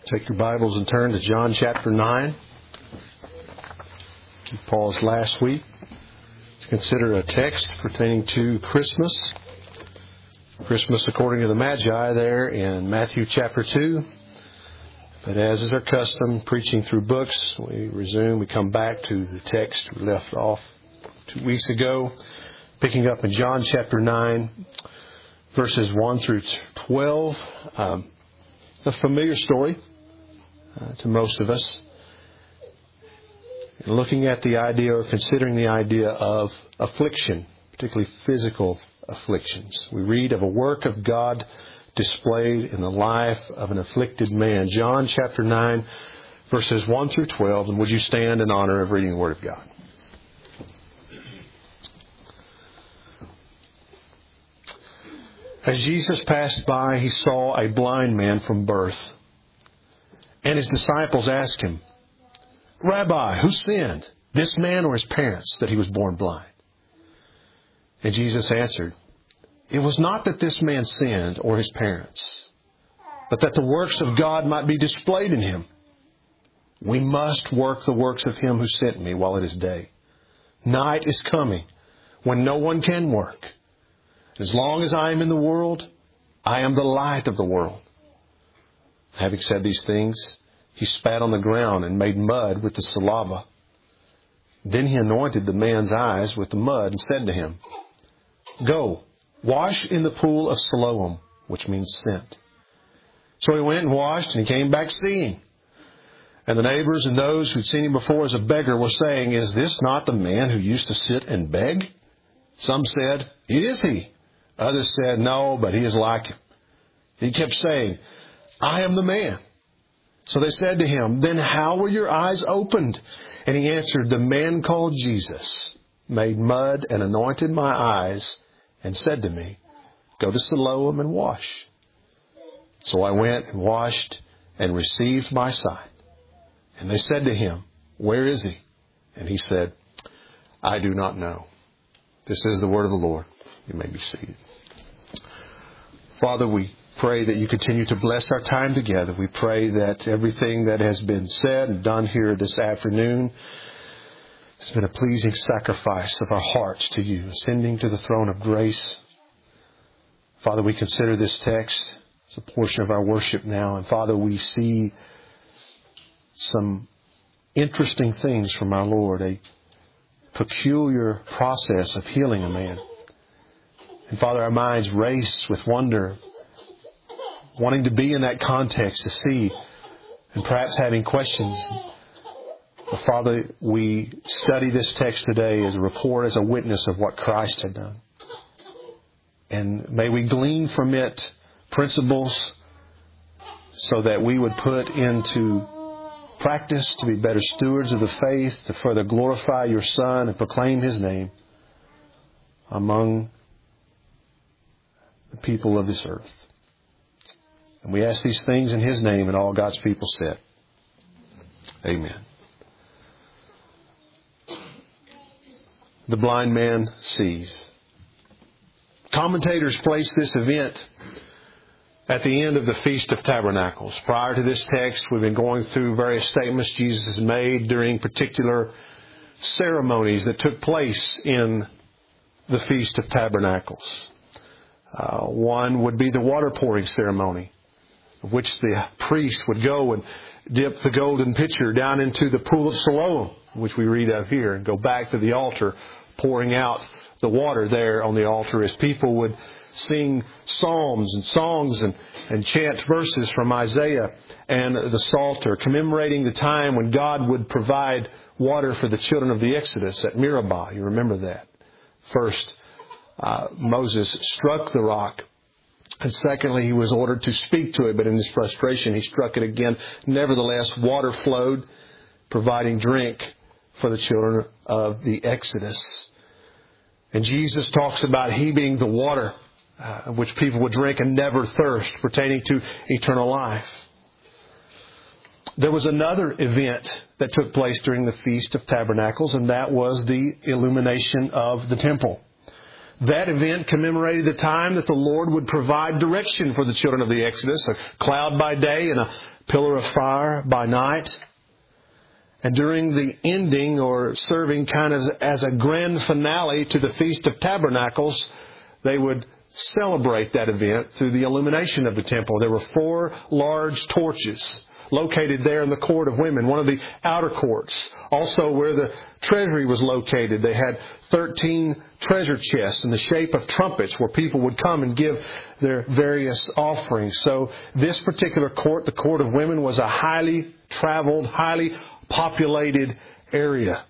Take your Bibles and turn to John chapter 9. We paused last week to consider a text pertaining to Christmas. Christmas according to the Magi there in Matthew chapter 2. But as is our custom, preaching through books, we come back to the text we left off 2 weeks ago, picking up in John chapter 9, verses 1 through 12. A familiar story to most of us. And looking at the idea or considering the idea of affliction, particularly physical afflictions. We read of a work of God displayed in the life of an afflicted man. John chapter 9, verses 1 through 12. And would you stand in honor of reading the Word of God? As Jesus passed by, he saw a blind man from birth. And his disciples asked him, "Rabbi, who sinned, this man or his parents, that he was born blind?" And Jesus answered, "It was not that this man sinned or his parents, but that the works of God might be displayed in him. We must work the works of him who sent me while it is day. Night is coming when no one can work. As long as I am in the world, I am the light of the world." Having said these things, he spat on the ground and made mud with the saliva. Then he anointed the man's eyes with the mud and said to him, "Go, wash in the pool of Siloam," which means sent. So he went and washed, and he came back seeing. And the neighbors and those who'd seen him before as a beggar were saying, "Is this not the man who used to sit and beg?" Some said, "It is he." Others said, "No, but he is like him." He kept saying, "I am the man." So they said to him, "Then how were your eyes opened?" And he answered, "The man called Jesus made mud and anointed my eyes and said to me, 'Go to Siloam and wash.' So I went and washed and received my sight." And they said to him, "Where is he?" And he said, "I do not know." This is the word of the Lord. You may be seated. Father, we pray that you continue to bless our time together. We pray that everything that has been said and done here this afternoon has been a pleasing sacrifice of our hearts to you, ascending to the throne of grace. Father, we consider this text as a portion of our worship now. And Father, we see some interesting things from our Lord, a peculiar process of healing a man. And Father, our minds race with wonder, wanting to be in that context to see, and perhaps having questions. But Father, we study this text today as a report, as a witness of what Christ had done. And may we glean from it principles so that we would put into practice to be better stewards of the faith, to further glorify your Son and proclaim His name among the people of this earth. And we ask these things in His name, and all God's people said, Amen. The blind man sees. Commentators place this event at the end of the Feast of Tabernacles. Prior to this text, we've been going through various statements Jesus has made during particular ceremonies that took place in the Feast of Tabernacles. One would be the water pouring ceremony, of which the priest would go and dip the golden pitcher down into the pool of Siloam, which we read of here, and go back to the altar, pouring out the water there on the altar as people would sing psalms and songs and chant verses from Isaiah and the Psalter, commemorating the time when God would provide water for the children of the Exodus at Meribah. You remember that. First, Moses struck the rock. And secondly, he was ordered to speak to it, but in his frustration, he struck it again. Nevertheless, water flowed, providing drink for the children of the Exodus. And Jesus talks about He being the water which people would drink and never thirst, pertaining to eternal life. There was another event that took place during the Feast of Tabernacles, and that was the illumination of the temple. That event commemorated the time that the Lord would provide direction for the children of the Exodus, a cloud by day and a pillar of fire by night. And during the ending, or serving kind of as a grand finale to the Feast of Tabernacles, they would celebrate that event through the illumination of the temple. There were 4 large torches located there in the court of women, one of the outer courts. Also where the treasury was located, they had 13 treasure chests in the shape of trumpets where people would come and give their various offerings. So this particular court, the court of women, was a highly traveled, highly populated area.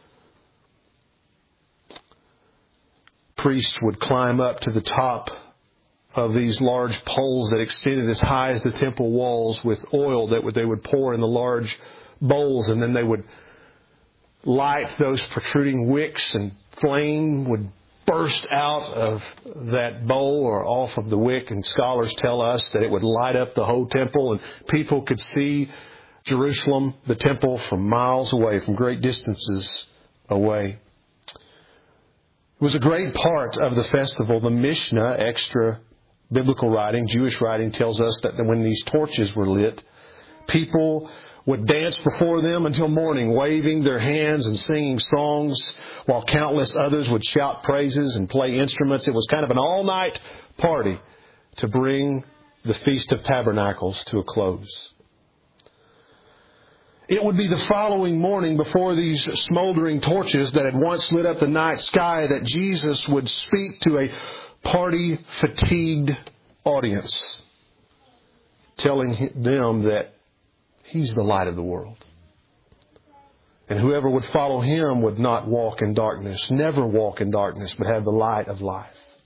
Priests would climb up to the top of these large poles that extended as high as the temple walls with oil that they would pour in the large bowls, and then they would light those protruding wicks, and flame would burst out of that bowl or off of the wick, and scholars tell us that it would light up the whole temple, and people could see Jerusalem, the temple, from miles away, from great distances away. It was a great part of the festival. The Mishnah, extra biblical writing, Jewish writing, tells us that when these torches were lit, people would dance before them until morning, waving their hands and singing songs, while countless others would shout praises and play instruments. It was kind of an all-night party to bring the Feast of Tabernacles to a close. It would be the following morning, before these smoldering torches that had once lit up the night sky, that Jesus would speak to a party-fatigued audience, telling them that He's the light of the world. And whoever would follow Him would not walk in darkness, never walk in darkness, but have the light of life.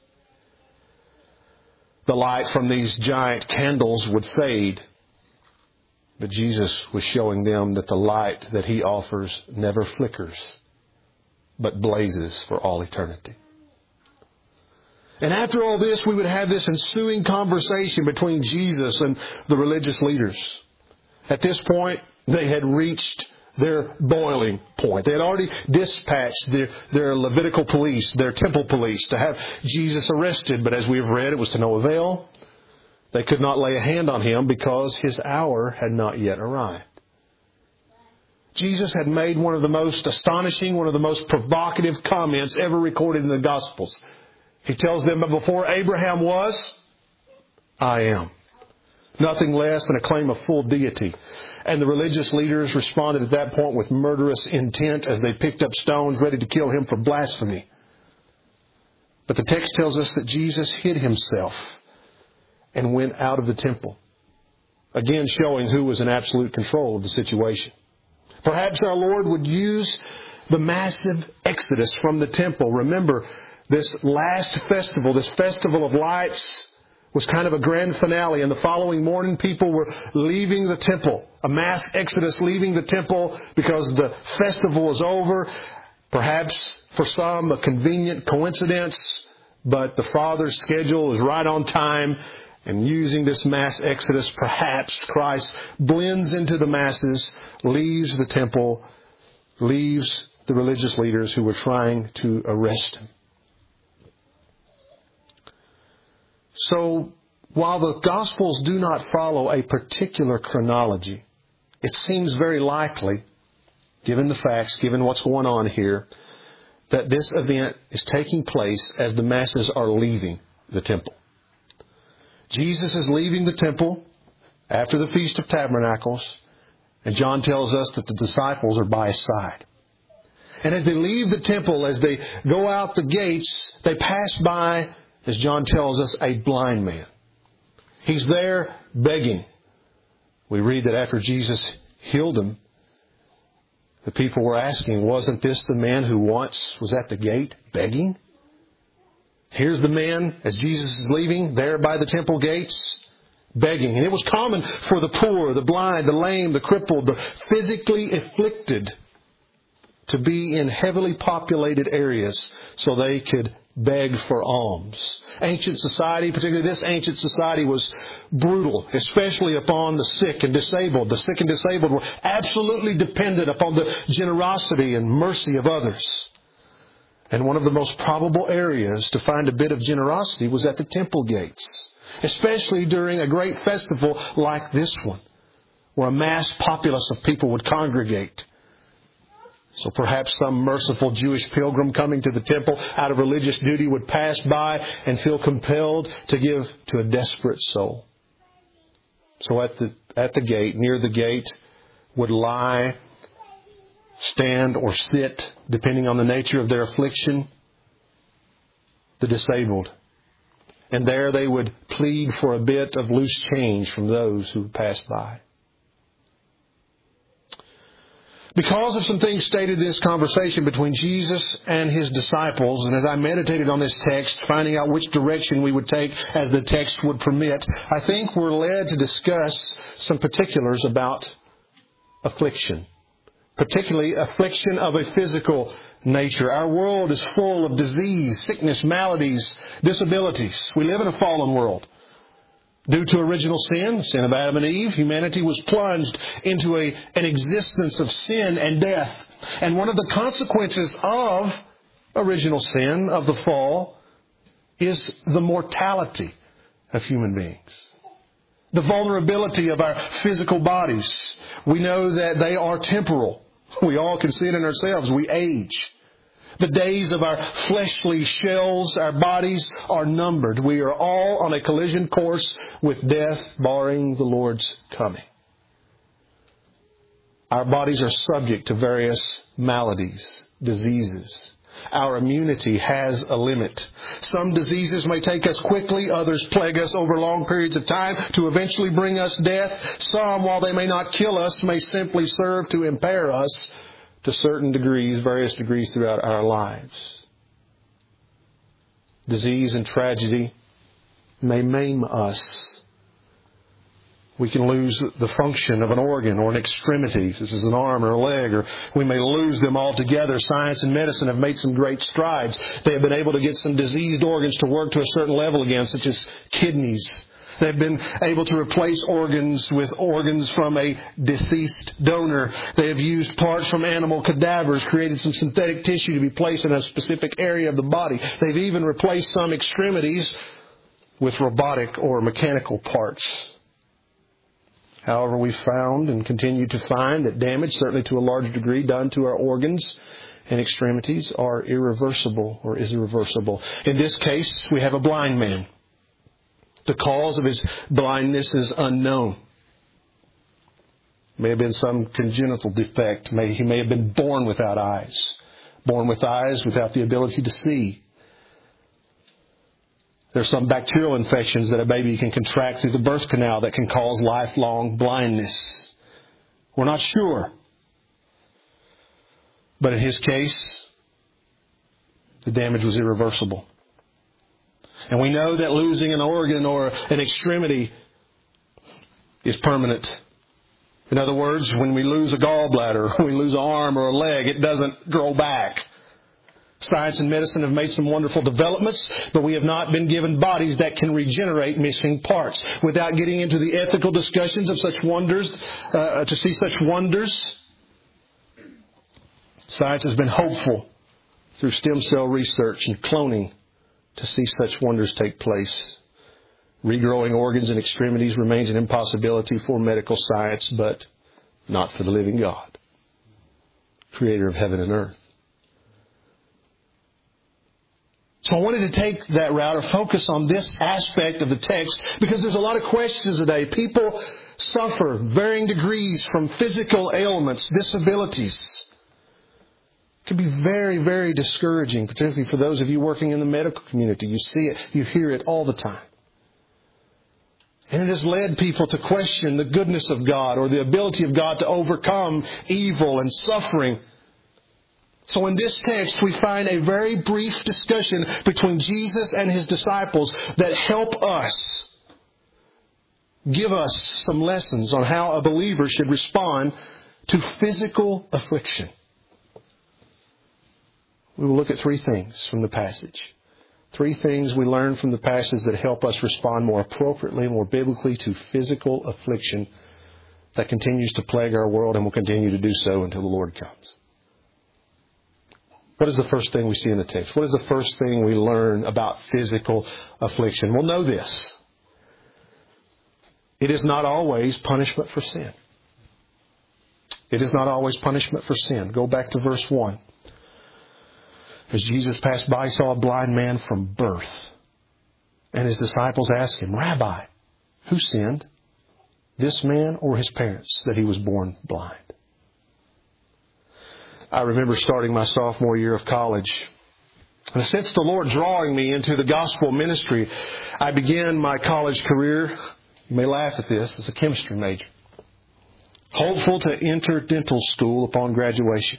The light from these giant candles would fade, but Jesus was showing them that the light that He offers never flickers, but blazes for all eternity. And after all this, we would have this ensuing conversation between Jesus and the religious leaders. At this point, they had reached their boiling point. They had already dispatched their Levitical police, their temple police, to have Jesus arrested. But as we have read, it was to no avail. They could not lay a hand on Him because His hour had not yet arrived. Jesus had made one of the most astonishing, one of the most provocative comments ever recorded in the Gospels. He tells them, "But before Abraham was, I am." Nothing less than a claim of full deity. And the religious leaders responded at that point with murderous intent as they picked up stones ready to kill Him for blasphemy. But the text tells us that Jesus hid Himself and went out of the temple, again showing who was in absolute control of the situation. Perhaps our Lord would use the massive exodus from the temple. Remember, this last festival, this festival of lights, was kind of a grand finale. And the following morning, people were leaving the temple. A mass exodus leaving the temple because the festival is over. Perhaps for some, a convenient coincidence, but the Father's schedule is right on time. And using this mass exodus, perhaps Christ blends into the masses, leaves the temple, leaves the religious leaders who were trying to arrest Him. So, while the Gospels do not follow a particular chronology, it seems very likely, given the facts, given what's going on here, that this event is taking place as the masses are leaving the temple. Jesus is leaving the temple after the Feast of Tabernacles, and John tells us that the disciples are by His side. And as they leave the temple, as they go out the gates, they pass by, as John tells us, a blind man. He's there begging. We read that after Jesus healed him, the people were asking, wasn't this the man who once was at the gate begging? Here's the man, as Jesus is leaving, there by the temple gates, begging. And it was common for the poor, the blind, the lame, the crippled, the physically afflicted to be in heavily populated areas so they could beg for alms. Ancient society, particularly this ancient society, was brutal, especially upon the sick and disabled. The sick and disabled were absolutely dependent upon the generosity and mercy of others. And one of the most probable areas to find a bit of generosity was at the temple gates, especially during a great festival like this one, where a mass populace of people would congregate. So perhaps some merciful Jewish pilgrim coming to the temple out of religious duty would pass by and feel compelled to give to a desperate soul. So at the gate, near the gate, would lie, stand, or sit, depending on the nature of their affliction, the disabled. And there they would plead for a bit of loose change from those who passed by. Because of some things stated in this conversation between Jesus and His disciples, and as I meditated on this text, finding out which direction we would take as the text would permit, I think we're led to discuss some particulars about affliction. Particularly affliction of a physical nature. Our world is full of disease, sickness, maladies, disabilities. We live in a fallen world. Due to original sin, the sin of Adam and Eve, humanity was plunged into an existence of sin and death. And one of the consequences of original sin, of the fall, is the mortality of human beings. The vulnerability of our physical bodies. We know that they are temporal. We all can see it in ourselves. We age. The days of our fleshly shells, our bodies, are numbered. We are all on a collision course with death, barring the Lord's coming. Our bodies are subject to various maladies, diseases. Our immunity has a limit. Some diseases may take us quickly, others plague us over long periods of time to eventually bring us death. Some, while they may not kill us, may simply serve to impair us to certain degrees, various degrees throughout our lives. Disease and tragedy may maim us. We can lose the function of an organ or an extremity, such as an arm or a leg, or we may lose them altogether. Science and medicine have made some great strides. They have been able to get some diseased organs to work to a certain level again, such as kidneys. They've been able to replace organs with organs from a deceased donor. They have used parts from animal cadavers, created some synthetic tissue to be placed in a specific area of the body. They've even replaced some extremities with robotic or mechanical parts. However, we've found and continue to find that damage, certainly to a large degree, done to our organs and extremities are irreversible or is irreversible. In this case, we have a blind man. The cause of his blindness is unknown. May have been some congenital defect. He may have been born without eyes. Born with eyes without the ability to see. There's some bacterial infections that a baby can contract through the birth canal that can cause lifelong blindness. We're not sure. But in his case, the damage was irreversible. And we know that losing an organ or an extremity is permanent. In other words, when we lose a gallbladder, when we lose an arm or a leg, it doesn't grow back. Science and medicine have made some wonderful developments, but we have not been given bodies that can regenerate missing parts. Without getting into the ethical discussions of such wonders, to see such wonders, science has been hopeful through stem cell research and cloning to see such wonders take place. Regrowing organs and extremities remains an impossibility for medical science, but not for the living God, Creator of heaven and earth. So I wanted to take that route or focus on this aspect of the text because there's a lot of questions today. People suffer varying degrees from physical ailments, disabilities. It can be very, very discouraging, particularly for those of you working in the medical community. You see it, you hear it all the time. And it has led people to question the goodness of God or the ability of God to overcome evil and suffering. So in this text, we find a very brief discussion between Jesus and His disciples that help us, give us some lessons on how a believer should respond to physical affliction. We will look at three things from the passage. Three things we learn from the passage that help us respond more appropriately, more biblically to physical affliction that continues to plague our world and will continue to do so until the Lord comes. What is the first thing we see in the text? What is the first thing we learn about physical affliction? Well, know this. It is not always punishment for sin. It is not always punishment for sin. Go back to verse 1. As Jesus passed by, he saw a blind man from birth. And his disciples asked him, Rabbi, who sinned, this man or his parents, that he was born blind? I remember starting my sophomore year of college. And since the Lord drawing me into the gospel ministry, I began my college career, you may laugh at this, as a chemistry major, hopeful to enter dental school upon graduation.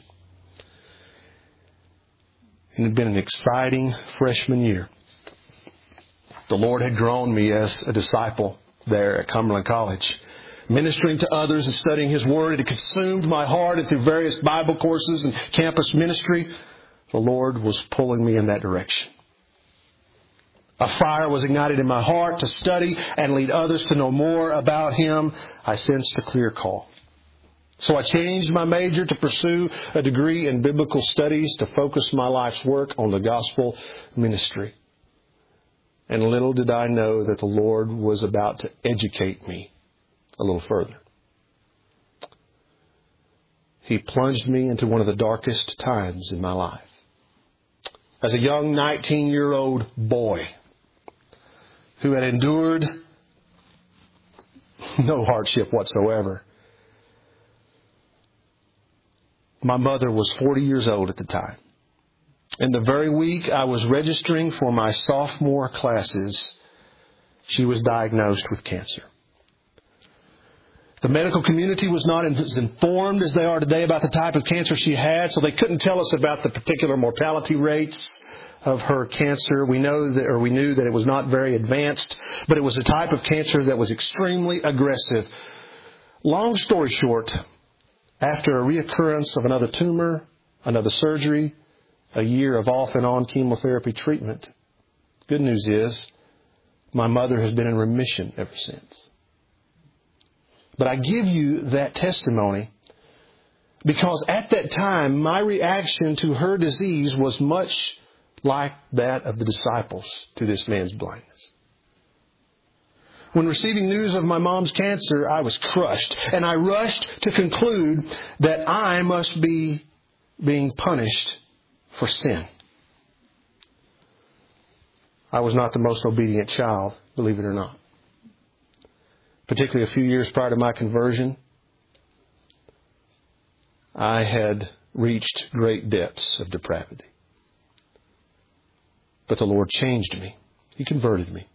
It had been an exciting freshman year. The Lord had grown me as a disciple there at Cumberland College. Ministering to others and studying His Word, it had consumed my heart, and through various Bible courses and campus ministry, the Lord was pulling me in that direction. A fire was ignited in my heart to study and lead others to know more about Him. I sensed a clear call. So I changed my major to pursue a degree in biblical studies to focus my life's work on the gospel ministry. And little did I know that the Lord was about to educate me a little further. He plunged me into one of the darkest times in my life. As a young 19-year-old boy who had endured no hardship whatsoever, my mother was 40 years old at the time. And the very week I was registering for my sophomore classes, she was diagnosed with cancer. The medical community was not as informed as they are today about the type of cancer she had, so they couldn't tell us about the particular mortality rates of her cancer. We knew that it was not very advanced, but it was a type of cancer that was extremely aggressive. Long story short, after a reoccurrence of another tumor, another surgery, a year of off and on chemotherapy treatment, good news is my mother has been in remission ever since. But I give you that testimony because at that time, my reaction to her disease was much like that of the disciples to this man's blindness. When receiving news of my mom's cancer, I was crushed, and I rushed to conclude that I must be being punished for sin. I was not the most obedient child, believe it or not. Particularly a few years prior to my conversion, I had reached great depths of depravity. But the Lord changed me. He converted me.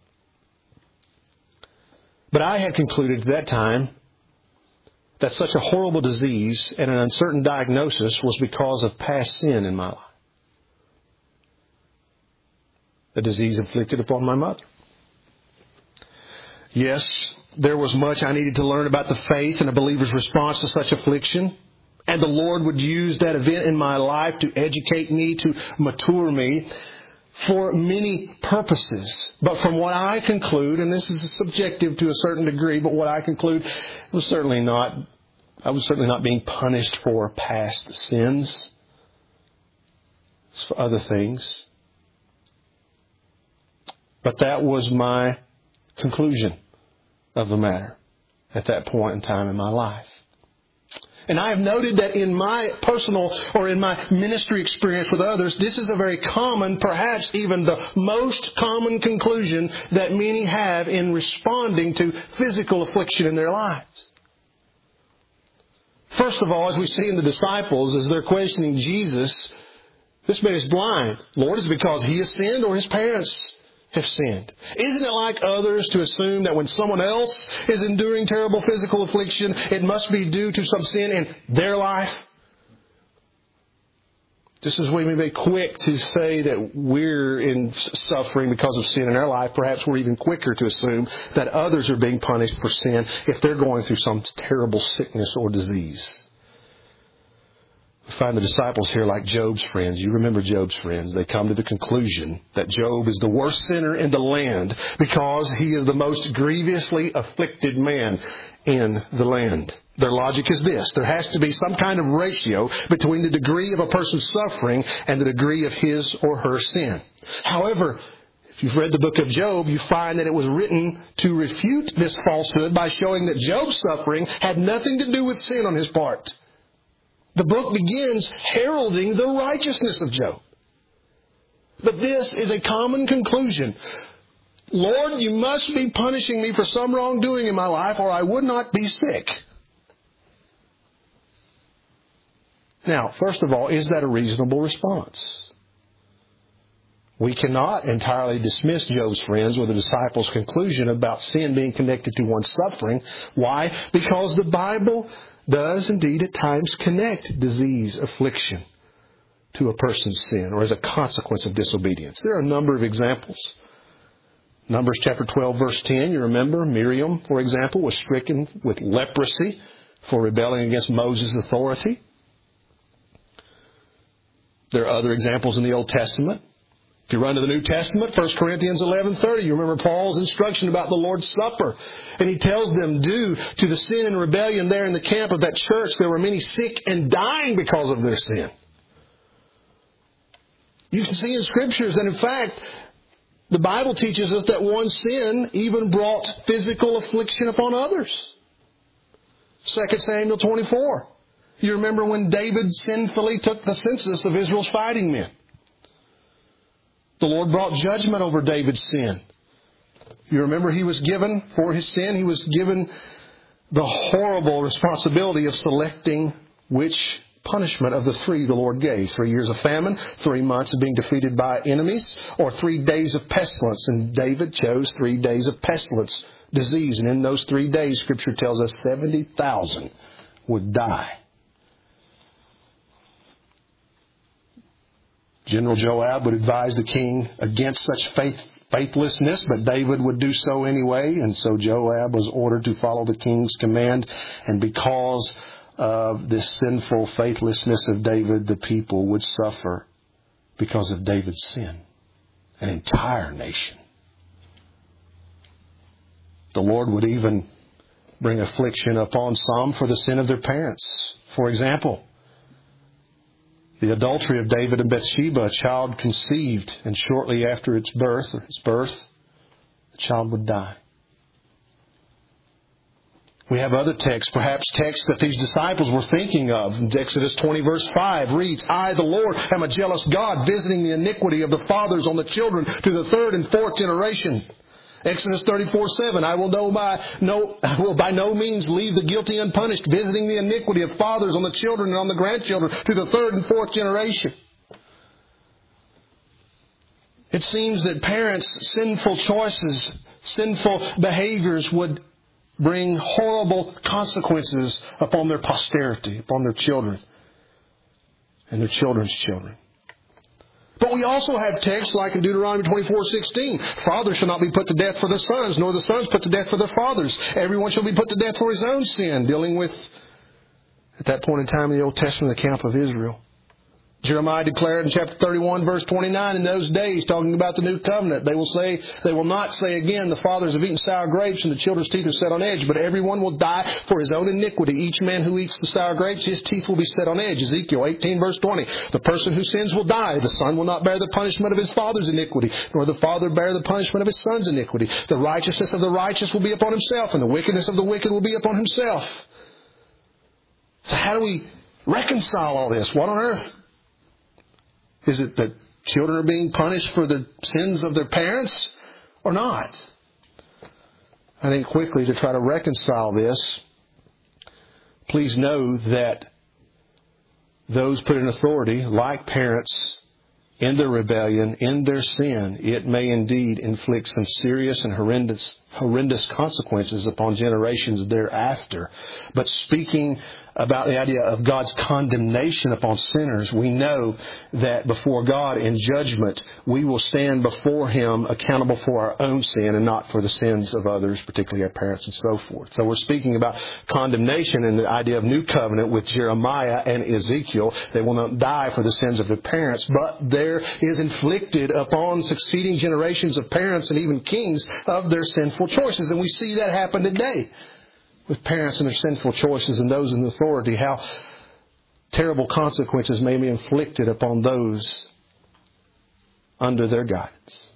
But I had concluded at that time that such a horrible disease and an uncertain diagnosis was because of past sin in my life. The disease inflicted upon my mother. Yes, there was much I needed to learn about the faith and a believer's response to such affliction. And the Lord would use that event in my life to educate me, to mature me for many purposes. But from what I conclude, and this is subjective to a certain degree, but what I conclude, I was certainly not being punished for past sins. It's for other things. But that was my conclusion of the matter at that point in time in my life. And I have noted that in my personal or in my ministry experience with others, this is a very common, perhaps even the most common conclusion that many have in responding to physical affliction in their lives. First of all, as we see in the disciples, as they're questioning Jesus, this man is blind. Lord, is it because he has sinned or his parents have sinned? Isn't it like others to assume that when someone else is enduring terrible physical affliction, it must be due to some sin in their life? Just as we may be quick to say that we're in suffering because of sin in our life, perhaps we're even quicker to assume that others are being punished for sin if they're going through some terrible sickness or disease. We find the disciples here like Job's friends. You remember Job's friends. They come to the conclusion that Job is the worst sinner in the land because he is the most grievously afflicted man in the land. Their logic is this: there has to be some kind of ratio between the degree of a person's suffering and the degree of his or her sin. However, if you've read the book of Job, you find that it was written to refute this falsehood by showing that Job's suffering had nothing to do with sin on his part. The book begins heralding the righteousness of Job. But this is a common conclusion. Lord, you must be punishing me for some wrongdoing in my life, or I would not be sick. Now, first of all, is that a reasonable response? We cannot entirely dismiss Job's friends with the disciples' conclusion about sin being connected to one's suffering. Why? Because the Bible does indeed at times connect disease, affliction to a person's sin or as a consequence of disobedience. There are a number of examples. Numbers chapter 12, verse 10, you remember Miriam, for example, was stricken with leprosy for rebelling against Moses' authority. There are other examples in the Old Testament. If you run to the New Testament, 1 Corinthians 11:30, you remember Paul's instruction about the Lord's Supper. And he tells them, due to the sin and rebellion there in the camp of that church, there were many sick and dying because of their sin. You can see in Scriptures that, in fact, the Bible teaches us that one sin even brought physical affliction upon others. 2 Samuel 24. You remember when David sinfully took the census of Israel's fighting men. The Lord brought judgment over David's sin. You remember he was given, for his sin, he was given the horrible responsibility of selecting which punishment of the three the Lord gave. 3 years of famine, 3 months of being defeated by enemies, or 3 days of pestilence. And David chose 3 days of pestilence, disease. And in those 3 days, Scripture tells us 70,000 would die. General Joab would advise the king against such faithlessness, but David would do so anyway. And so Joab was ordered to follow the king's command. And because of this sinful faithlessness of David, the people would suffer because of David's sin. An entire nation. The Lord would even bring affliction upon some for the sin of their parents. For example, the adultery of David and Bathsheba, a child conceived, and shortly after its birth, the child would die. We have other texts, perhaps texts that these disciples were thinking of. In Exodus 20 verse 5 reads, I, the Lord, am a jealous God, visiting the iniquity of the fathers on the children to the 3rd and 4th generation. Exodus 34:7, I will by no means leave the guilty unpunished, visiting the iniquity of fathers on the children and on the grandchildren to the 3rd and 4th generation. It seems that parents' sinful choices, sinful behaviors would bring horrible consequences upon their posterity, upon their children and their children's children. But we also have texts like in Deuteronomy 24:16. Fathers shall not be put to death for their sons, nor the sons put to death for their fathers. Everyone shall be put to death for his own sin, dealing with, at that point in time in the Old Testament, the camp of Israel. Jeremiah declared in chapter 31, verse 29, in those days, talking about the new covenant, they will not say again, the fathers have eaten sour grapes and the children's teeth are set on edge, but everyone will die for his own iniquity. Each man who eats the sour grapes, his teeth will be set on edge. Ezekiel 18, verse 20. The person who sins will die. The son will not bear the punishment of his father's iniquity, nor the father bear the punishment of his son's iniquity. The righteousness of the righteous will be upon himself, and the wickedness of the wicked will be upon himself. So how do we reconcile all this? What on earth? Is it that children are being punished for the sins of their parents or not? I think quickly to try to reconcile this, please know that those put in authority, like parents, in their rebellion, in their sin, it may indeed inflict some serious and horrendous consequences upon generations thereafter. But speaking about the idea of God's condemnation upon sinners, we know that before God in judgment, we will stand before Him accountable for our own sin and not for the sins of others, particularly our parents and so forth. So we're speaking about condemnation in the idea of new covenant with Jeremiah and Ezekiel. They will not die for the sins of their parents, but there is inflicted upon succeeding generations of parents and even kings of their sinful choices. And we see that happen today with parents and their sinful choices and those in authority, how terrible consequences may be inflicted upon those under their guidance.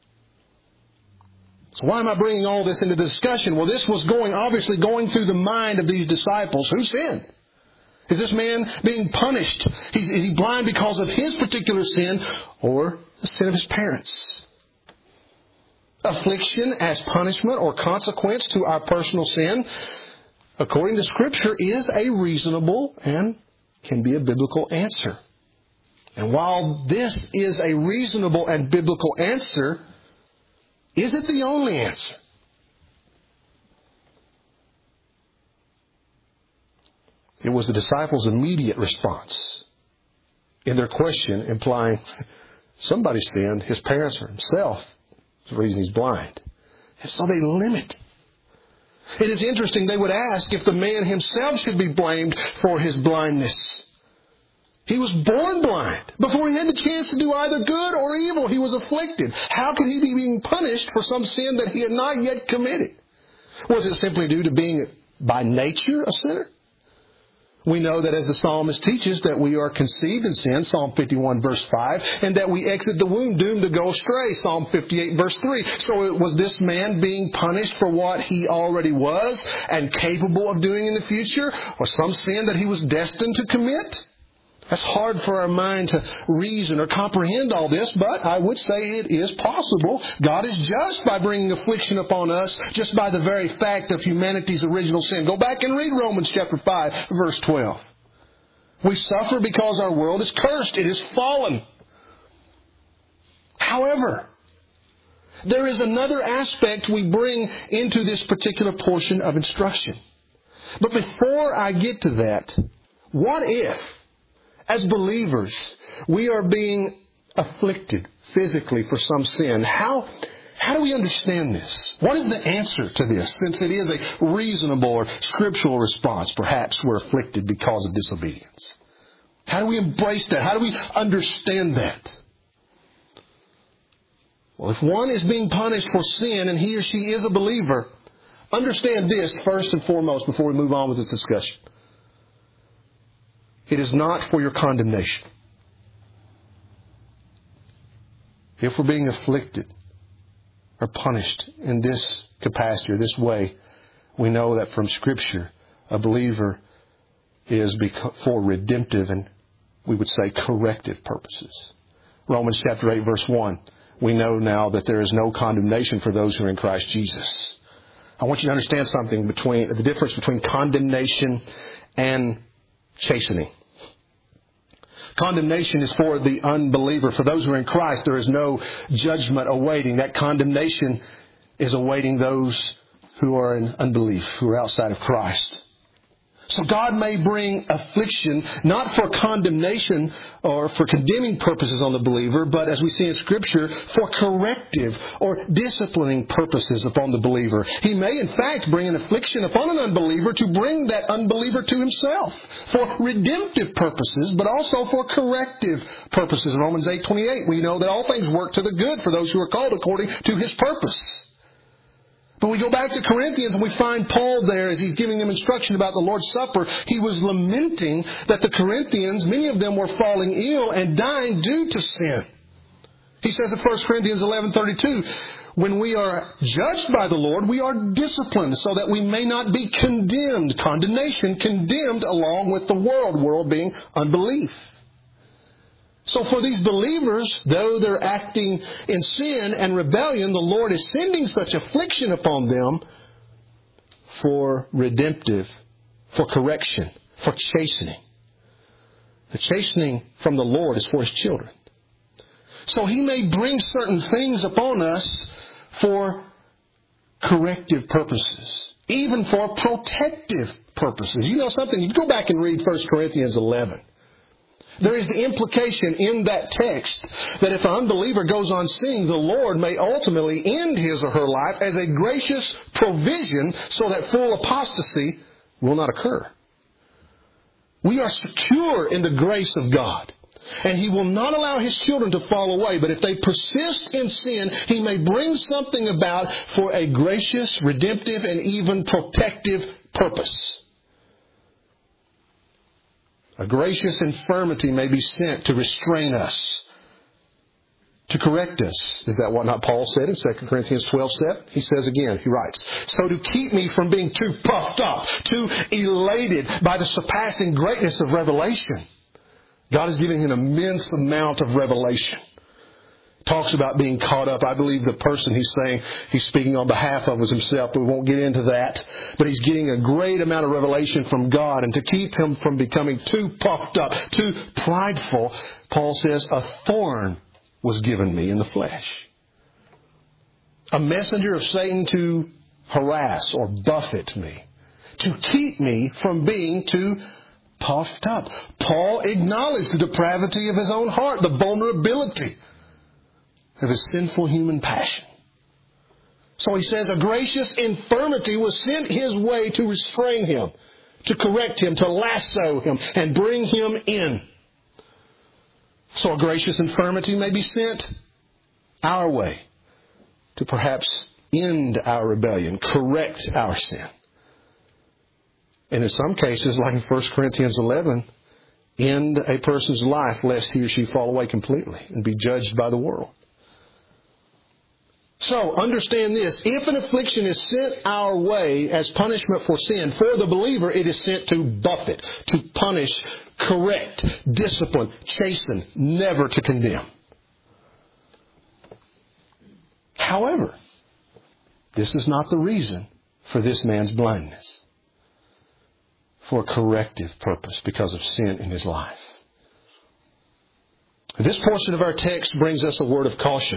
So why am I bringing all this into the discussion? Well, this was obviously going through the mind of these disciples who sinned. Is this man being punished? Is he blind because of his particular sin or the sin of his parents? Affliction as punishment or consequence to our personal sin, according to Scripture, is a reasonable and can be a biblical answer. And while this is a reasonable and biblical answer, is it the only answer? It was the disciples' immediate response in their question, implying somebody sinned, his parents or himself. That's the reason he's blind. And so they limit. It is interesting, they would ask if the man himself should be blamed for his blindness. He was born blind. Before he had the chance to do either good or evil, he was afflicted. How could he be being punished for some sin that he had not yet committed? Was it simply due to being by nature a sinner? We know that as the psalmist teaches that we are conceived in sin, Psalm 51 verse 5, and that we exit the womb doomed to go astray, Psalm 58 verse 3. So was this man being punished for what he already was and capable of doing in the future, or some sin that he was destined to commit? That's hard for our mind to reason or comprehend all this, but I would say it is possible. God is just by bringing affliction upon us just by the very fact of humanity's original sin. Go back and read Romans chapter 5, verse 12. We suffer because our world is cursed. It is fallen. However, there is another aspect we bring into this particular portion of instruction. But before I get to that, what if, as believers, we are being afflicted physically for some sin? How do we understand this? What is the answer to this? Since it is a reasonable or scriptural response, perhaps we're afflicted because of disobedience. How do we embrace that? How do we understand that? Well, if one is being punished for sin and he or she is a believer, understand this first and foremost before we move on with this discussion. It is not for your condemnation. If we're being afflicted or punished in this capacity or this way, we know that from Scripture, a believer is for redemptive and we would say corrective purposes. Romans chapter 8 verse 1, we know now that there is no condemnation for those who are in Christ Jesus. I want you to understand something the difference between condemnation and chastening. Condemnation is for the unbeliever. For those who are in Christ, there is no judgment awaiting. That condemnation is awaiting those who are in unbelief, who are outside of Christ. So God may bring affliction, not for condemnation or for condemning purposes on the believer, but as we see in Scripture, for corrective or disciplining purposes upon the believer. He may in fact bring an affliction upon an unbeliever to bring that unbeliever to himself for redemptive purposes, but also for corrective purposes. In Romans 8:28, we know that all things work to the good for those who are called according to His purpose. But we go back to Corinthians and we find Paul there as he's giving them instruction about the Lord's Supper. He was lamenting that the Corinthians, many of them were falling ill and dying due to sin. He says in 1 Corinthians 11:32, when we are judged by the Lord, we are disciplined so that we may not be condemned. Condemnation, condemned along with the world being unbelief. So for these believers, though they're acting in sin and rebellion, the Lord is sending such affliction upon them for redemptive, for correction, for chastening. The chastening from the Lord is for His children. So He may bring certain things upon us for corrective purposes, even for protective purposes. You know something? You go back and read 1 Corinthians 11. There is the implication in that text that if an unbeliever goes on sinning, the Lord may ultimately end his or her life as a gracious provision so that full apostasy will not occur. We are secure in the grace of God. And He will not allow His children to fall away. But if they persist in sin, He may bring something about for a gracious, redemptive, and even protective purpose. A gracious infirmity may be sent to restrain us, to correct us. Is that what not Paul said in 2 Corinthians 12:7? He says again, he writes, so to keep me from being too puffed up, too elated by the surpassing greatness of revelation. God is giving an immense amount of revelation. Talks about being caught up. I believe the person he's saying he's speaking on behalf of is himself, but we won't get into that. But he's getting a great amount of revelation from God. And to keep him from becoming too puffed up, too prideful, Paul says, a thorn was given me in the flesh. A messenger of Satan to harass or buffet me. To keep me from being too puffed up. Paul acknowledged the depravity of his own heart, the vulnerability of his sinful human passion. So he says a gracious infirmity was sent his way to restrain him, to correct him, to lasso him, and bring him in. So a gracious infirmity may be sent our way to perhaps end our rebellion, correct our sin. And in some cases, like in 1 Corinthians 11, end a person's life lest he or she fall away completely and be judged by the world. So, understand this. If an affliction is sent our way as punishment for sin, for the believer, it is sent to buffet, to punish, correct, discipline, chasten, never to condemn. However, this is not the reason for this man's blindness. For a corrective purpose because of sin in his life. This portion of our text brings us a word of caution.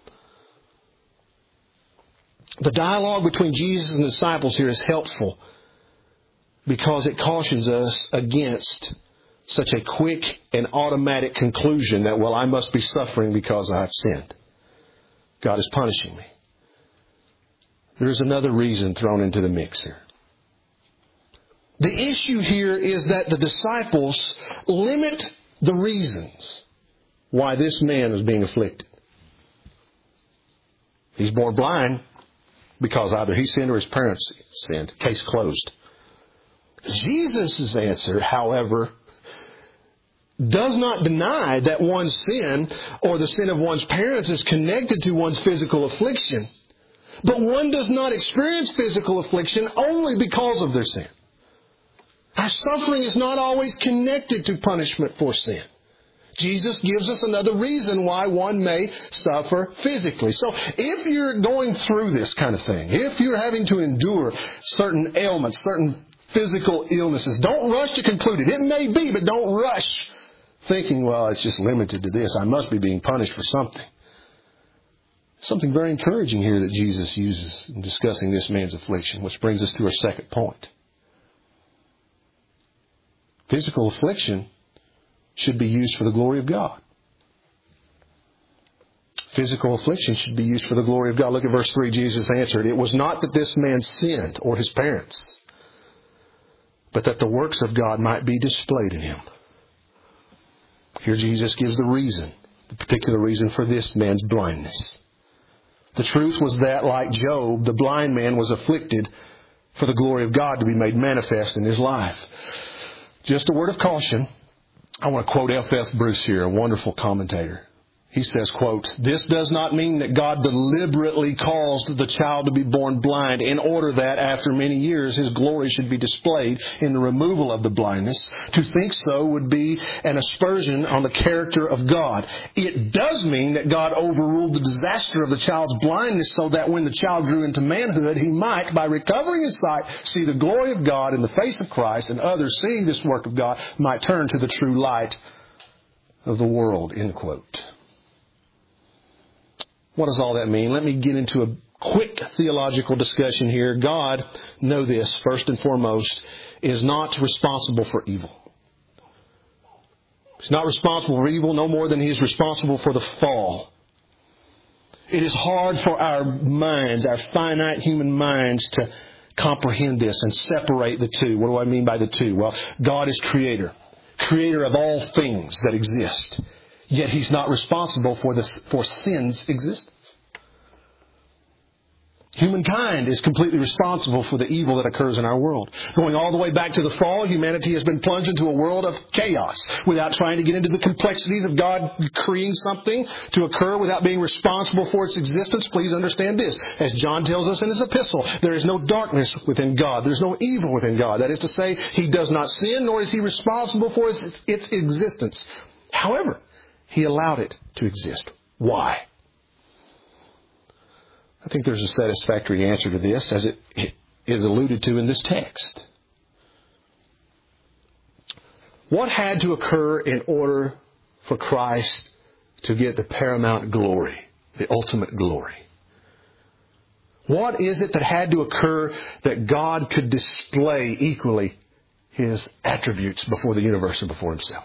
The dialogue between Jesus and the disciples here is helpful because it cautions us against such a quick and automatic conclusion that, well, I must be suffering because I've sinned. God is punishing me. There's another reason thrown into the mix here. The issue here is that the disciples limit the reasons why this man is being afflicted. He's born blind because either he sinned or his parents sinned. Case closed. Jesus' answer, however, does not deny that one's sin or the sin of one's parents is connected to one's physical affliction. But one does not experience physical affliction only because of their sin. Our suffering is not always connected to punishment for sin. Jesus gives us another reason why one may suffer physically. So if you're going through this kind of thing, if you're having to endure certain ailments, certain physical illnesses, don't rush to conclude it. It may be, but don't rush thinking, well, it's just limited to this. I must be being punished for something. Something very encouraging here that Jesus uses in discussing this man's affliction, which brings us to our second point. Physical affliction should be used for the glory of God. Physical affliction should be used for the glory of God. Look at verse 3. Jesus answered, it was not that this man sinned or his parents, but that the works of God might be displayed in him. Here Jesus gives the reason, the particular reason for this man's blindness. The truth was that, like Job, the blind man was afflicted for the glory of God to be made manifest in his life. Just a word of caution. I want to quote F.F. Bruce here, a wonderful commentator. He says, quote, this does not mean that God deliberately caused the child to be born blind in order that after many years his glory should be displayed in the removal of the blindness. To think so would be an aspersion on the character of God. It does mean that God overruled the disaster of the child's blindness so that when the child grew into manhood, he might, by recovering his sight, see the glory of God in the face of Christ, and others, seeing this work of God, might turn to the true light of the world, end quote. What does all that mean? Let me get into a quick theological discussion here. God, know this, first and foremost, is not responsible for evil. He's not responsible for evil no more than He is responsible for the fall. It is hard for our minds, our finite human minds, to comprehend this and separate the two. What do I mean by the two? Well, God is creator of all things that exist. Yet He's not responsible for sin's existence. Humankind is completely responsible for the evil that occurs in our world. Going all the way back to the fall, humanity has been plunged into a world of chaos without trying to get into the complexities of God creating something to occur without being responsible for its existence. Please understand this. As John tells us in his epistle, there is no darkness within God. There's no evil within God. That is to say, He does not sin, nor is He responsible for its existence. However, He allowed it to exist. Why? I think there's a satisfactory answer to this, as it is alluded to in this text. What had to occur in order for Christ to get the paramount glory, the ultimate glory? What is it that had to occur that God could display equally His attributes before the universe and before Himself?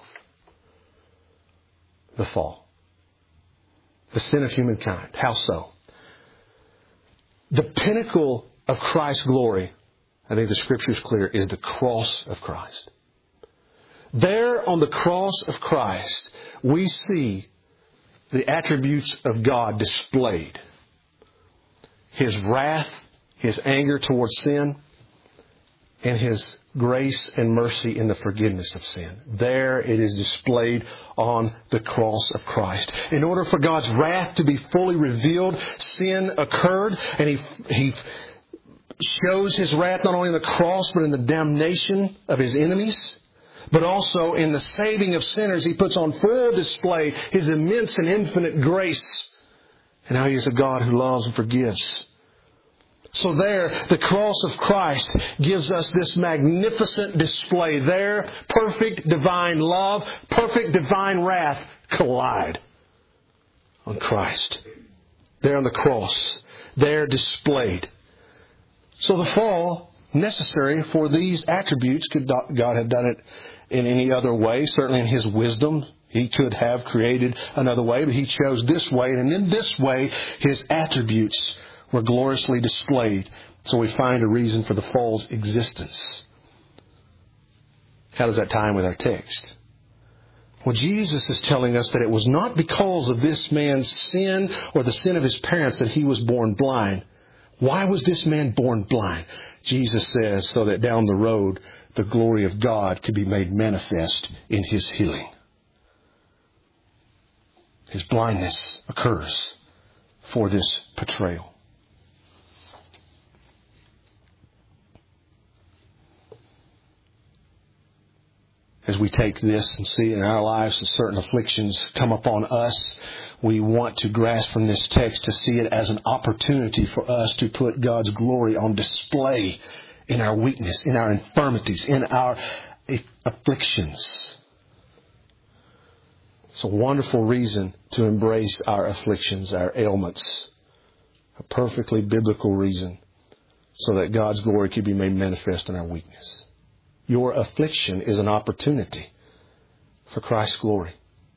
The fall. The sin of humankind. How so? The pinnacle of Christ's glory, I think the Scripture is clear, is the cross of Christ. There on the cross of Christ, we see the attributes of God displayed. His wrath, His anger towards sin, and His grace and mercy in the forgiveness of sin. There it is displayed on the cross of Christ. In order for God's wrath to be fully revealed, sin occurred, and He shows His wrath not only in the cross, but in the damnation of His enemies, but also in the saving of sinners. He puts on full display His immense and infinite grace, and how He is a God who loves and forgives. So there, the cross of Christ gives us this magnificent display. There, perfect divine love, perfect divine wrath collide on Christ. There on the cross. There displayed. So the fall, necessary for these attributes. Could God have done it in any other way? Certainly in His wisdom, He could have created another way, but He chose this way. And in this way, His attributes were gloriously displayed. So we find a reason for the fall's existence. How does that tie in with our text? Well, Jesus is telling us that it was not because of this man's sin or the sin of his parents that he was born blind. Why was this man born blind? Jesus says, so that down the road, the glory of God could be made manifest in his healing. His blindness occurs for this portrayal. As we take this and see in our lives that certain afflictions come upon us, we want to grasp from this text to see it as an opportunity for us to put God's glory on display in our weakness, in our infirmities, in our afflictions. It's a wonderful reason to embrace our afflictions, our ailments. A perfectly biblical reason so that God's glory can be made manifest in our weakness. Your affliction is an opportunity for Christ's glory.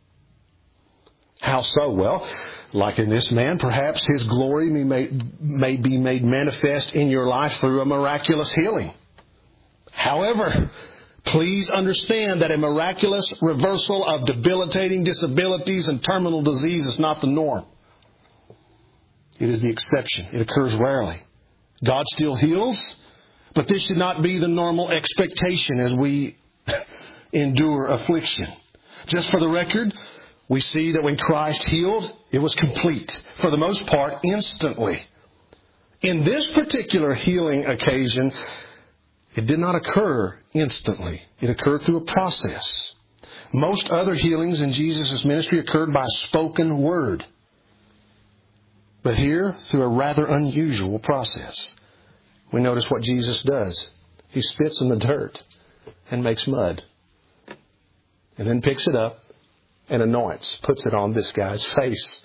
How so? Well, like in this man, perhaps his glory may be made manifest in your life through a miraculous healing. However, please understand that a miraculous reversal of debilitating disabilities and terminal disease is not the norm. It is the exception. It occurs rarely. God still heals, but this should not be the normal expectation as we endure affliction. Just for the record, we see that when Christ healed, it was complete. For the most part, instantly. In this particular healing occasion, it did not occur instantly. It occurred through a process. Most other healings in Jesus' ministry occurred by spoken word. But here, through a rather unusual process. We notice what Jesus does. He spits in the dirt and makes mud. And then picks it up and anoints, puts it on this guy's face.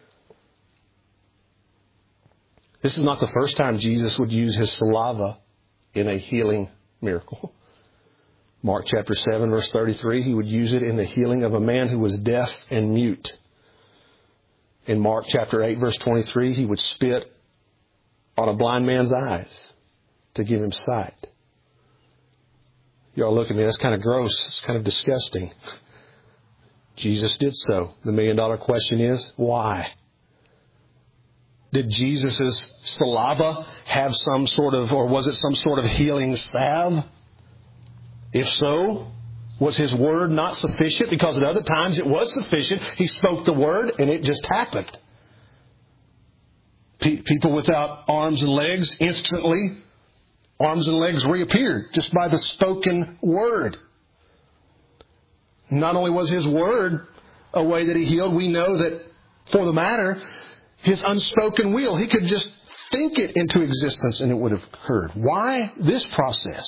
This is not the first time Jesus would use his saliva in a healing miracle. Mark chapter 7, verse 33, he would use it in the healing of a man who was deaf and mute. In Mark chapter 8, verse 23, he would spit on a blind man's eyes to give him sight. You all look at me, that's kind of gross. It's kind of disgusting. Jesus did so. The $1 million question is, why? Did Jesus' saliva have some sort of, or was it some sort of healing salve? If so, was His word not sufficient? Because at other times it was sufficient. He spoke the word and it just happened. People without arms and legs, instantly, arms and legs reappeared just by the spoken word. Not only was His word a way that He healed, we know that, for the matter, His unspoken will, He could just think it into existence and it would have occurred. Why this process?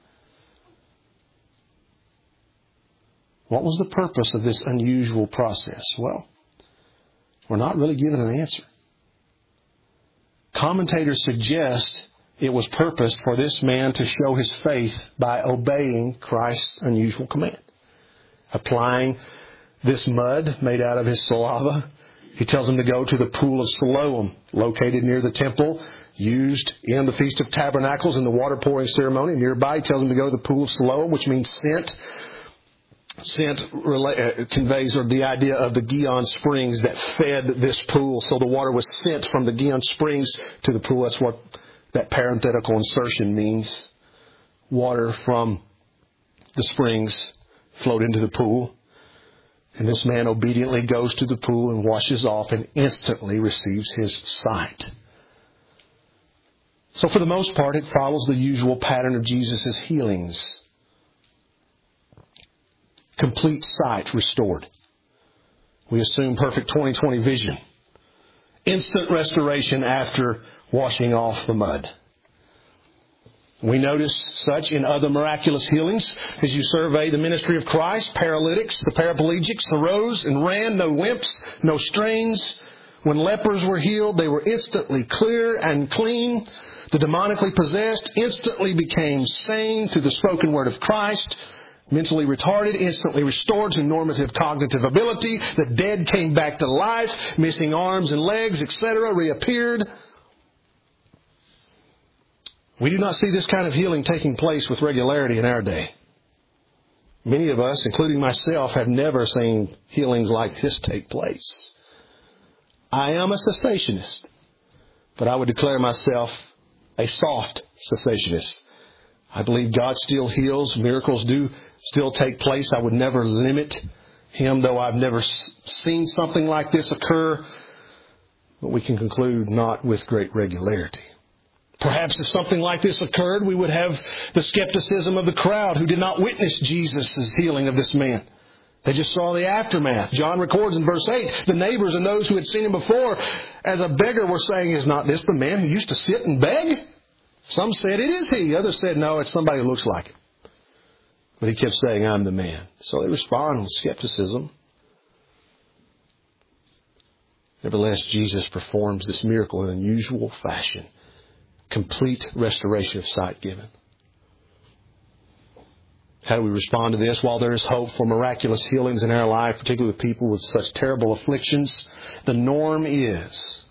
What was the purpose of this unusual process? Well, we're not really given an answer. Commentators suggest it was purposed for this man to show his faith by obeying Christ's unusual command. Applying this mud made out of his saliva, He tells him to go to the pool of Siloam, located near the temple, used in the Feast of Tabernacles in the water pouring ceremony. Nearby, He tells him to go to the pool of Siloam, which means sent. Sent conveys the idea of the Gihon Springs that fed this pool. So the water was sent from the Gihon Springs to the pool. That's what that parenthetical insertion means. Water from the springs flowed into the pool. And this man obediently goes to the pool and washes off and instantly receives his sight. So for the most part, it follows the usual pattern of Jesus' healings. Complete sight restored. We assume perfect 20/20 vision. Instant restoration after washing off the mud. We notice such in other miraculous healings. As you survey the ministry of Christ, paralytics, the paraplegics arose and ran, no limps, no strains. When lepers were healed, they were instantly clear and clean. The demonically possessed instantly became sane through the spoken word of Christ. Mentally retarded, instantly restored to normative cognitive ability. The dead came back to life. Missing arms and legs, etc., reappeared. We do not see this kind of healing taking place with regularity in our day. Many of us, including myself, have never seen healings like this take place. I am a cessationist, but I would declare myself a soft cessationist. I believe God still heals. Miracles do still take place. I would never limit Him, though I've never seen something like this occur. But we can conclude not with great regularity. Perhaps if something like this occurred, we would have the skepticism of the crowd who did not witness Jesus' healing of this man. They just saw the aftermath. John records in verse 8, the neighbors and those who had seen him before as a beggar were saying, "Is not this the man who used to sit and beg?" Some said, "It is he." Others said, "No, it's somebody who looks like him." But he kept saying, "I'm the man." So they respond with skepticism. Nevertheless, Jesus performs this miracle in an unusual fashion. Complete restoration of sight given. How do we respond to this? While there is hope for miraculous healings in our life, particularly with people with such terrible afflictions, the norm is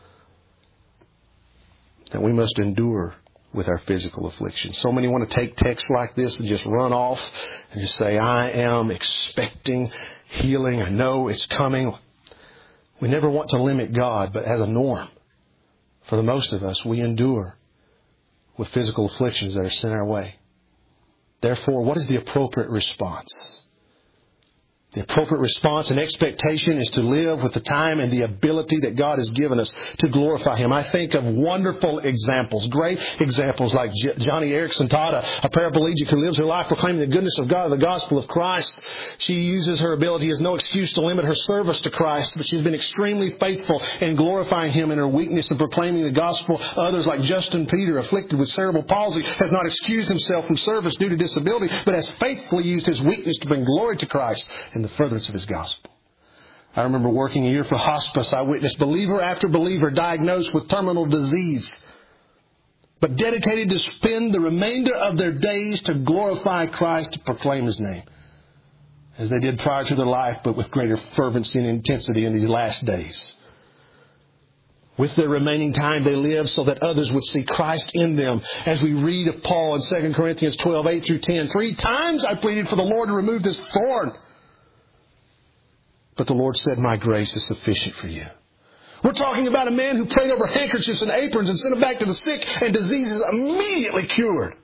that we must endure with our physical afflictions. So many want to take texts like this and just run off and just say, "I am expecting healing. I know it's coming." We never want to limit God, but as a norm, for the most of us, we endure with physical afflictions that are sent our way. Therefore, what is the appropriate response? The appropriate response and expectation is to live with the time and the ability that God has given us to glorify Him. I think of wonderful examples, great examples like Johnny Erickson Tada, a paraplegic who lives her life proclaiming the goodness of God and the gospel of Christ. She uses her ability as no excuse to limit her service to Christ, but she's been extremely faithful in glorifying Him in her weakness and proclaiming the gospel. Others like Justin Peter, afflicted with cerebral palsy, has not excused himself from service due to disability, but has faithfully used his weakness to bring glory to Christ and the furtherance of His gospel. I remember working a year for hospice. I witnessed believer after believer diagnosed with terminal disease, but dedicated to spend the remainder of their days to glorify Christ, to proclaim His name, as they did prior to their life, but with greater fervency and intensity in these last days. With their remaining time, they lived so that others would see Christ in them. As we read of Paul in 2 Corinthians 12, 8 through 10, 3 times I pleaded for the Lord to remove this thorn. But the Lord said, "My grace is sufficient for you." We're talking about a man who prayed over handkerchiefs and aprons and sent them back to the sick, and diseases immediately cured.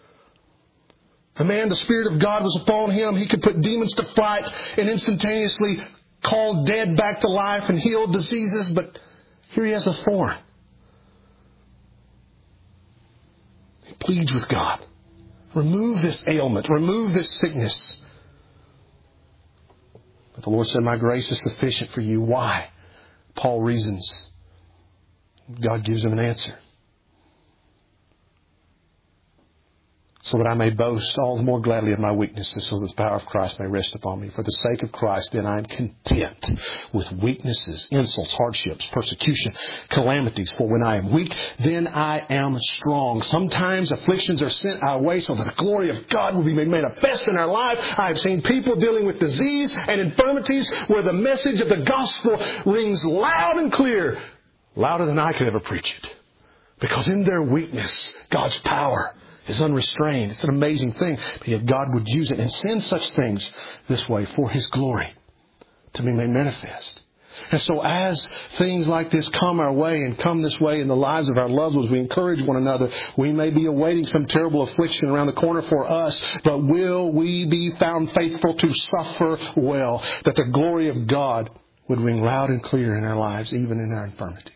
A man, the Spirit of God was upon him. He could put demons to flight and instantaneously call dead back to life and heal diseases, but here he has a thorn. He pleads with God. Remove this ailment. Remove this sickness. But the Lord said, my grace is sufficient for you. Why? Paul reasons. God gives him an answer. So that I may boast all the more gladly of my weaknesses, so that the power of Christ may rest upon me. For the sake of Christ, then I am content with weaknesses, insults, hardships, persecution, calamities. For when I am weak, then I am strong. Sometimes afflictions are sent our way so that the glory of God will be made manifest in our life. I have seen people dealing with disease and infirmities where the message of the gospel rings loud and clear, louder than I could ever preach it. Because in their weakness, God's power is unrestrained. It's an amazing thing. But yet God would use it and send such things this way for His glory to be made manifest. And so as things like this come our way and come this way in the lives of our loved ones, we encourage one another. We may be awaiting some terrible affliction around the corner for us, but will we be found faithful to suffer well, that the glory of God would ring loud and clear in our lives, even in our infirmities.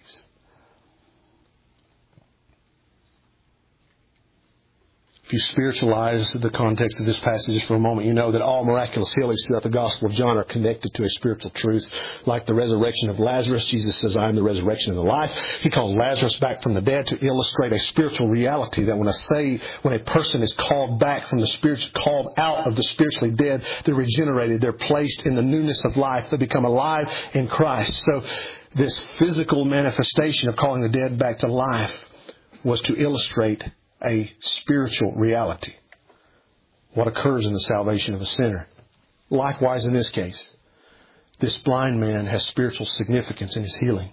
If you spiritualize the context of this passage for a moment, you know that all miraculous healings throughout the Gospel of John are connected to a spiritual truth. Like the resurrection of Lazarus, Jesus says, I am the resurrection and the life. He calls Lazarus back from the dead to illustrate a spiritual reality that when a person is called back from the spiritual, called out of the spiritually dead, they're regenerated, they're placed in the newness of life, they become alive in Christ. So this physical manifestation of calling the dead back to life was to illustrate a spiritual reality. What occurs in the salvation of a sinner. Likewise in this case, this blind man has spiritual significance in his healing.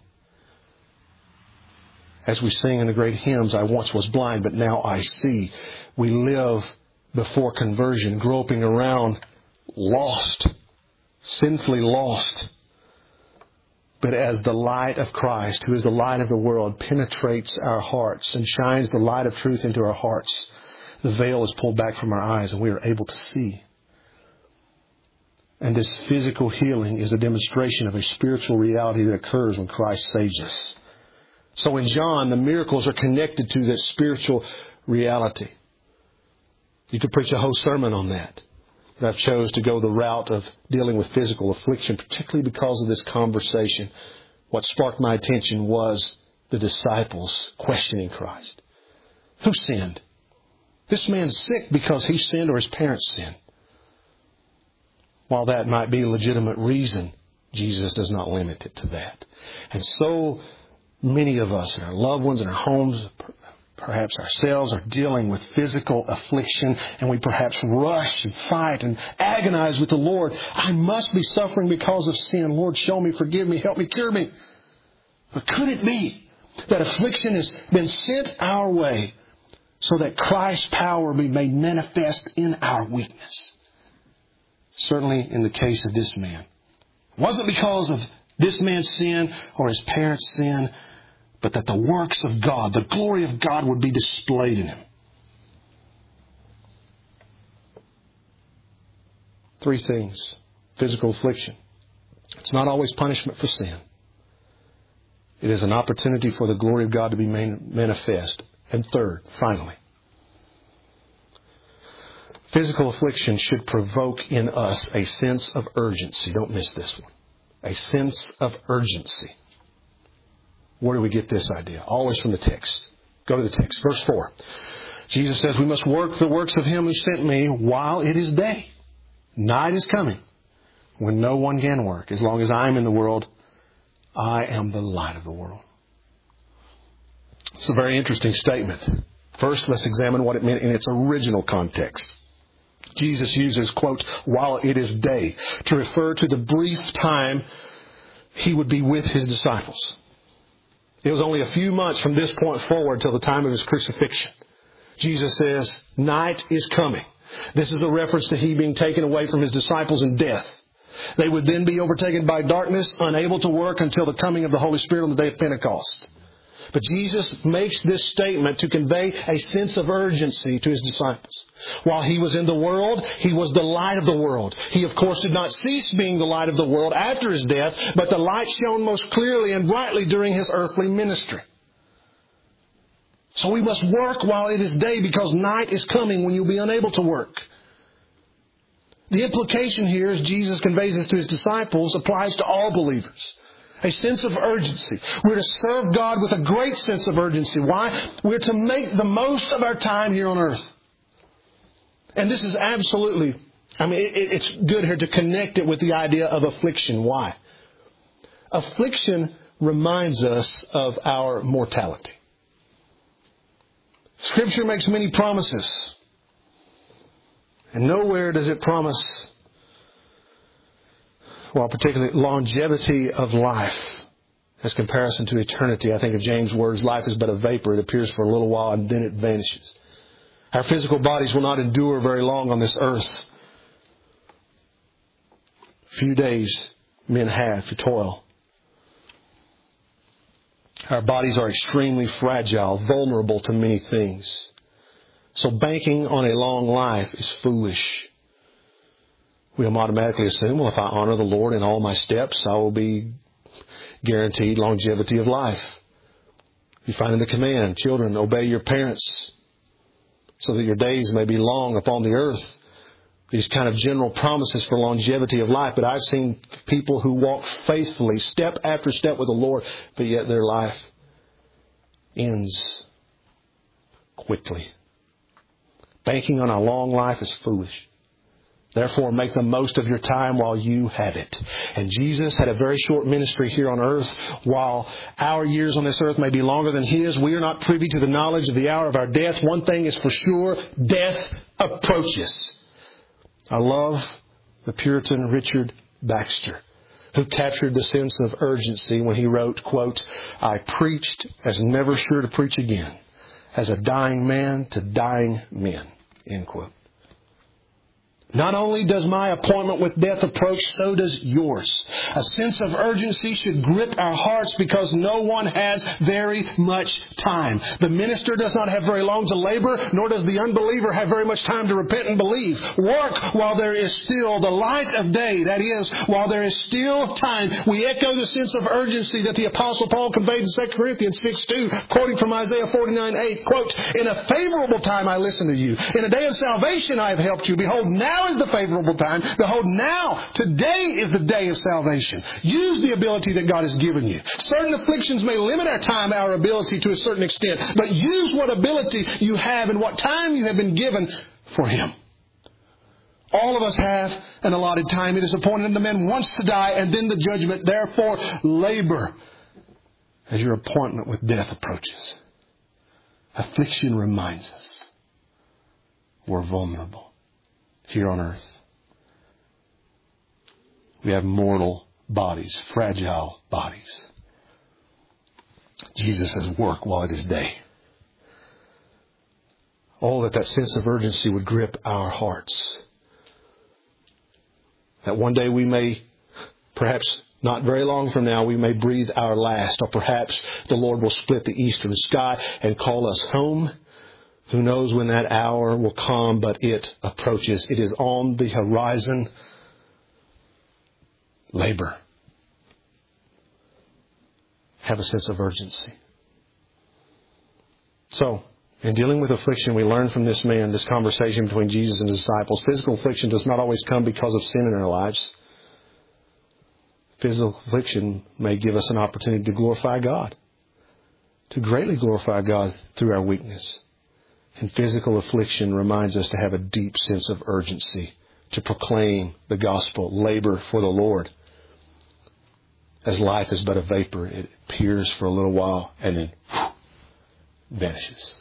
As we sing in the great hymns, I once was blind, but now I see. We live before conversion, groping around, lost, sinfully lost. But as the light of Christ, who is the light of the world, penetrates our hearts and shines the light of truth into our hearts, the veil is pulled back from our eyes and we are able to see. And this physical healing is a demonstration of a spiritual reality that occurs when Christ saves us. So in John, the miracles are connected to this spiritual reality. You could preach a whole sermon on that. But I've chose to go the route of dealing with physical affliction, particularly because of this conversation. What sparked my attention was the disciples questioning Christ. Who sinned? This man's sick because he sinned or his parents sinned. While that might be a legitimate reason, Jesus does not limit it to that. And so many of us in our loved ones, in our homes, perhaps ourselves, are dealing with physical affliction, and we perhaps rush and fight and agonize with the Lord. I must be suffering because of sin. Lord, show me, forgive me, help me, cure me. But could it be that affliction has been sent our way so that Christ's power be made manifest in our weakness? Certainly in the case of this man. It wasn't because of this man's sin or his parents' sin, but that the works of God, the glory of God would be displayed in him. 3 things. Physical affliction. It's not always punishment for sin. It is an opportunity for the glory of God to be manifest. And third, finally, physical affliction should provoke in us a sense of urgency. Don't miss this one. A sense of urgency. Where do we get this idea? Always from the text. Go to the text. Verse 4. Jesus says, we must work the works of Him who sent me while it is day. Night is coming when no one can work. As long as I am in the world, I am the light of the world. It's a very interesting statement. First, let's examine what it meant in its original context. Jesus uses, quote, while it is day, to refer to the brief time He would be with His disciples. It was only a few months from this point forward till the time of His crucifixion. Jesus says, night is coming. This is a reference to He being taken away from His disciples in death. They would then be overtaken by darkness, unable to work until the coming of the Holy Spirit on the day of Pentecost. But Jesus makes this statement to convey a sense of urgency to His disciples. While He was in the world, He was the light of the world. He, of course, did not cease being the light of the world after His death, but the light shone most clearly and brightly during His earthly ministry. So we must work while it is day, because night is coming when you'll be unable to work. The implication here, as Jesus conveys this to His disciples, applies to all believers. A sense of urgency. We're to serve God with a great sense of urgency. Why? We're to make the most of our time here on earth. And this is absolutely, it's good here to connect it with the idea of affliction. Why? Affliction reminds us of our mortality. Scripture makes many promises. And nowhere does it promise, particularly longevity of life as comparison to eternity. I think of James' words, life is but a vapor. It appears for a little while and then it vanishes. Our physical bodies will not endure very long on this earth. Few days men have to toil. Our bodies are extremely fragile, vulnerable to many things. So banking on a long life is foolish. We'll automatically assume, if I honor the Lord in all my steps, I will be guaranteed longevity of life. You find in the command, children, obey your parents so that your days may be long upon the earth. These kind of general promises for longevity of life. But I've seen people who walk faithfully, step after step with the Lord, but yet their life ends quickly. Banking on a long life is foolish. Therefore, make the most of your time while you have it. And Jesus had a very short ministry here on earth. While our years on this earth may be longer than His, we are not privy to the knowledge of the hour of our death. One thing is for sure, death approaches. I love the Puritan Richard Baxter, who captured the sense of urgency when he wrote, quote, I preached as never sure to preach again, as a dying man to dying men, end quote. Not only does my appointment with death approach, so does yours. A sense of urgency should grip our hearts because no one has very much time. The minister does not have very long to labor, nor does the unbeliever have very much time to repent and believe. Work while there is still the light of day. That is, while there is still time. We echo the sense of urgency that the Apostle Paul conveyed in 2 Corinthians 6:2, quoting from Isaiah 49:8, quote, in a favorable time I listened to you. In a day of salvation I have helped you. Behold, now is the favorable time. Behold, now, today is the day of salvation. Use the ability that God has given you. Certain afflictions may limit our time, our ability to a certain extent, but use what ability you have and what time you have been given for Him. All of us have an allotted time. It is appointed unto men once to die and then the judgment. Therefore, labor as your appointment with death approaches. Affliction reminds us we're vulnerable here on earth. We have mortal bodies, fragile bodies. Jesus says, work while it is day. Oh, that sense of urgency would grip our hearts. That one day we may, perhaps not very long from now, we may breathe our last. Or perhaps the Lord will split the eastern sky and call us home. Who knows when that hour will come, but it approaches. It is on the horizon. Labor. Have a sense of urgency. So, in dealing with affliction, we learn from this man, this conversation between Jesus and His disciples. Physical affliction does not always come because of sin in our lives. Physical affliction may give us an opportunity to glorify God, to greatly glorify God through our weakness. And physical affliction reminds us to have a deep sense of urgency, to proclaim the gospel, labor for the Lord. As life is but a vapor, it appears for a little while and then vanishes.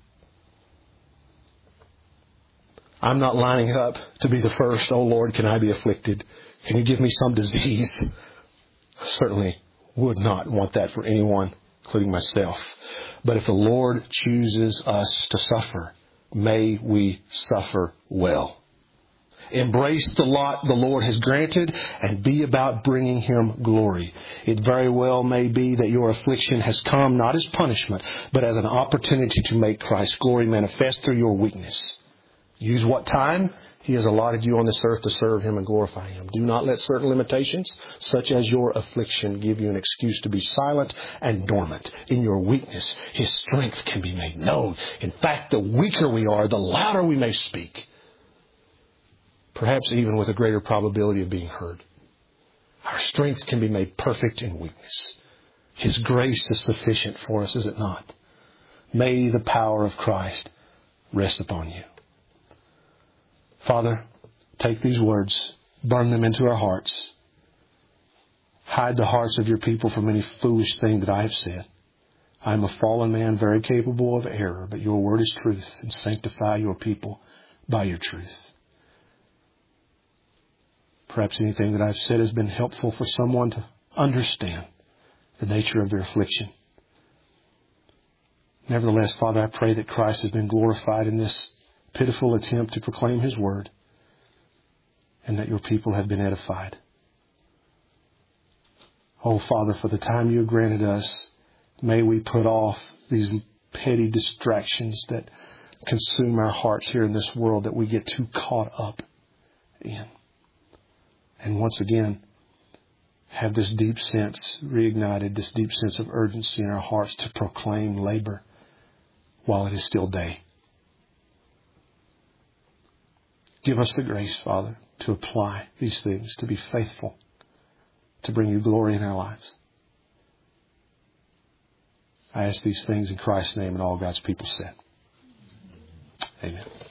I'm not lining up to be the first. Oh Lord, can I be afflicted? Can you give me some disease? I certainly would not want that for anyone, including myself. But if the Lord chooses us to suffer, may we suffer well. Embrace the lot the Lord has granted and be about bringing Him glory. It very well may be that your affliction has come not as punishment, but as an opportunity to make Christ's glory manifest through your weakness. Use what time He has allotted you on this earth to serve Him and glorify Him. Do not let certain limitations, such as your affliction, give you an excuse to be silent and dormant. In your weakness, His strength can be made known. In fact, the weaker we are, the louder we may speak. Perhaps even with a greater probability of being heard. Our strength can be made perfect in weakness. His grace is sufficient for us, is it not? May the power of Christ rest upon you. Father, take these words, burn them into our hearts. Hide the hearts of your people from any foolish thing that I have said. I am a fallen man, very capable of error, but your word is truth, and sanctify your people by your truth. Perhaps anything that I've said has been helpful for someone to understand the nature of their affliction. Nevertheless, Father, I pray that Christ has been glorified in this pitiful attempt to proclaim His word, and that your people have been edified. Oh, Father, for the time you have granted us, may we put off these petty distractions that consume our hearts here in this world that we get too caught up in. And once again, have this deep sense reignited, this deep sense of urgency in our hearts to proclaim labor while it is still day. Give us the grace, Father, to apply these things, to be faithful, to bring you glory in our lives. I ask these things in Christ's name, and all God's people said. Amen.